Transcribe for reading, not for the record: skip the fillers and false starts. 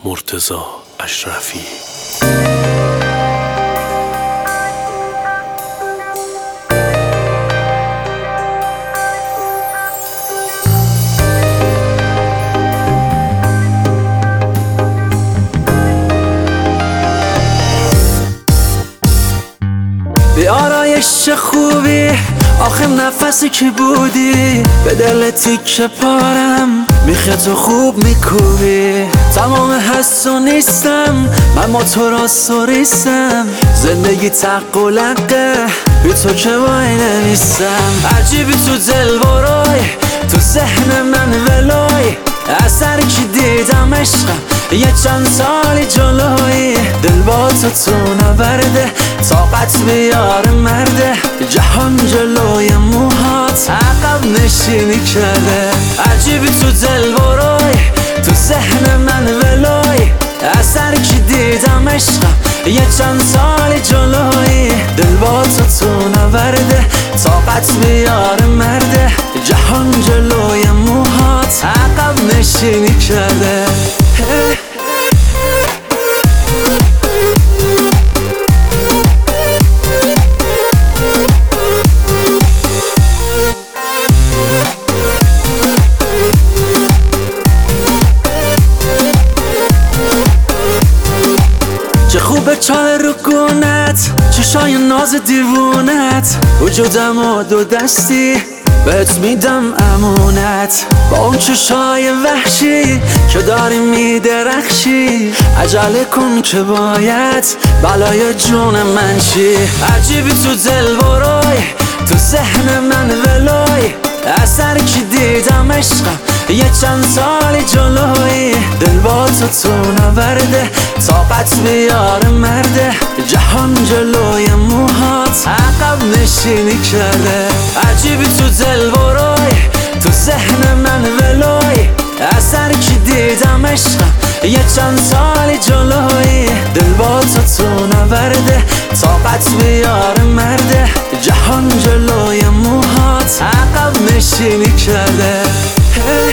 مرتضی اشرفی. بی آرایش خوبی آخه نفسی که بودی به دل تیکه پارم میخه تو خوب میکوبی. تمام هست و نیستم من با تو را سریستم، زندگی تق و لقه بی تو که وای نمیستم. عجیبی تو دل برای تو ذهن من ولای، اثر که دیدم عشقم یه چند سالی جلوی. دل با تو نبرده طاقت بیار مرده، جهان جلوی موهات عقب نشینی کرده. عجیبی تو دل برای تو ذهن من ولای، اثر که دیدم عشقم یه چند سالی جلوی. دل با تو نبرده طاقت بیار مرده، جهان جلوی موهات عقب نشینی کرده. چه خوبه چال رو گونت، چشای ناز دیوونت، وجودم و دو دستی بهت میدم امونت. با اون چشای وحشی که داری میدرخشی، عجله کن که باید بلای جون من چی. عجیبی تو دل برای تو ذهن من ولای، اثر که دیدم عشقم یه چند سالی جلوی. دل با تو نبرده طاقت بیار مرده، جهان جلوی موهات عقب نشینی کرده. عجیبی تو دل برای تو ذهن من ولای، اثر که دیدم عشقم یه چند سالی جلوی. دل با تو نبرده طاقت بیار مرده، جهان جلوی موهات عقب نشینی کرده.